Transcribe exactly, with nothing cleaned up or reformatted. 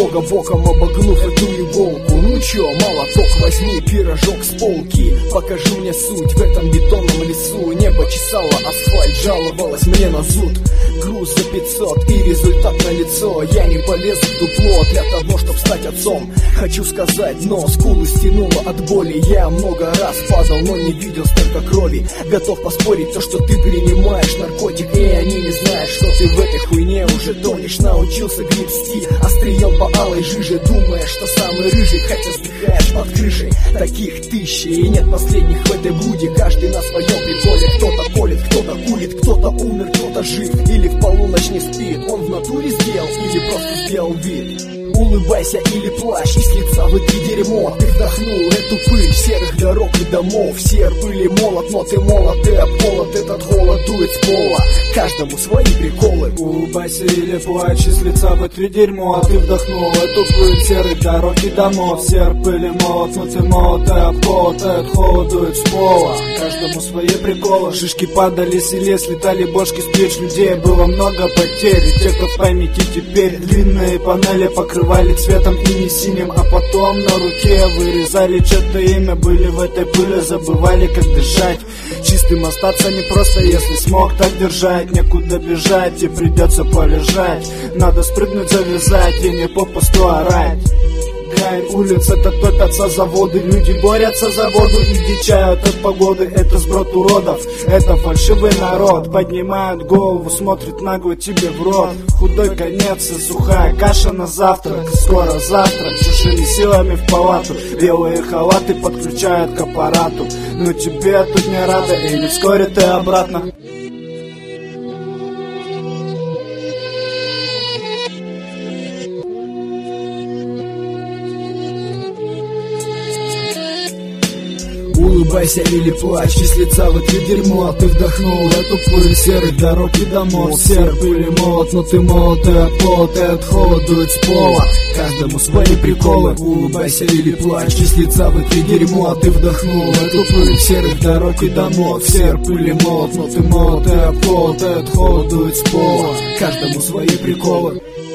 немного боком обогнув эту иголку. Ну чё, молоток, возьми пирожок с полки, покажи мне суть в этом бетонном лесу. Небо чесало асфальт, жаловалась мне на зуд. Груз за пятьсот и результат налицо. Я не полез в дупло для того, чтоб стать отцом. Хочу сказать, но скулы стянуло от боли. Я много раз падал, но не видел столько крови. Готов поспорить то, что ты принимаешь наркотик, и они не знают, что ты в этой хуйне уже тонешь. Научился гребсти острием по алой жиже, думая, что самый рыжий, хотя вздыхаешь под крышей. Таких тысячи, и нет последних в этой блуде. Каждый на своем приколе, кто-то колет, кто-то курит, кто-то умер, кто-то жив, или в полуночь не спит. Он в натуре сделал или просто сделал вид? Улыбайся или плачь, из лица вытри дерьмо. Ты вдохнул эту пыль серых дорог и домов. Серп или молот, но ты молот и обколот. Этот голод дует с пола, каждому свои приколы. Улыбайся или плачь, из лица вытри дерьмо. Ты вдохнул эту пыль серых дорог и домов. Серп или молот, но ты молот и обколот. Этот голод дует с пола, каждому свои приколы. Шишки падали с селе, слетали бошки с плеч людей. Было много потерь, те, кто в памяти теперь. Длинные панели покрывали цветом и не синим, а потом на руке вырезали чьё-то имя. Были в этой пыли, забывали, как дышать. Чистым остаться не просто, если смог так держать. Некуда бежать и придется полежать. Надо спрыгнуть, завязать и не попусту орать. Улиц это топятся заводы, люди борются за воду и дичают от погоды. Это сброд уродов, это фальшивый народ. Поднимают голову, смотрит нагло тебе в рот. Худой конец и сухая каша на завтрак. Скоро завтрак, чужими силами в палату. Белые халаты подключают к аппарату. Но тебе тут не рада, или вскоре ты обратно. Улыбайся или плачь, из лица вытри дерьмо. Ты вдохнул эту пыль серых дорог и домов. Серп или молот, но ты молот и обколот. Этот холод дует с пола, каждому свои приколы. Улыбайся или плачь, из лица вытри дерьмо. Ты вдохнул эту пыль серых дорог и домов. Серп или молот, но ты молот и обколот. Этот холод дует с пола, каждому свои приколы.